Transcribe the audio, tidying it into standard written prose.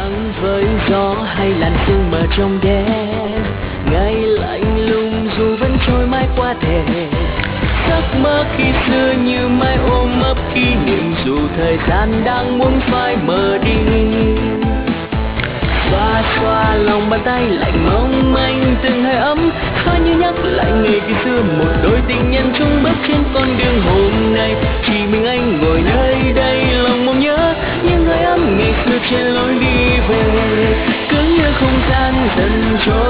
nắng với gió hay làn sương mờ trong đêm, ngày lạnh lùng dù vẫn trôi mãi qua thềm. Giấc mơ khi xưa như mãi ôm ấp kỷ niệm dù thời gian đang muốn phai mờ đi. Xoa xoa lòng bàn tay lạnh mong manh từng hơi ấm, khá như nhắc lại ngày khi xưa một đôi tình nhân chung bước trên con đường hôm nay. Chỉ mình anh ngồi nơi đây lòng mong nhớ những hơi ấm ngày xưa trên lối đi về, cứ như không gian dần trôi